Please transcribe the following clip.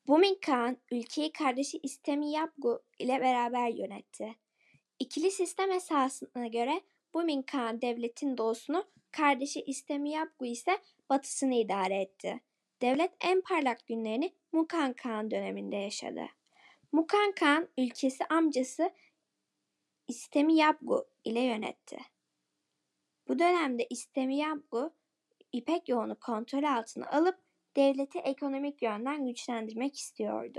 Bumin Kağan ülkeyi kardeşi İstemi-Yapgu ile beraber yönetti. İkili sistem esasına göre Bumin Kağan devletin doğusunu, kardeşi İstemi-Yapgu ise batısını idare etti. Devlet en parlak günlerini Mukan Kağan döneminde yaşadı. Mukan Kağan ülkesi amcası İstemi-Yapgu ile yönetti. Bu dönemde İstemi-Yapgu İpek yolunu kontrol altına alıp devleti ekonomik yönden güçlendirmek istiyordu.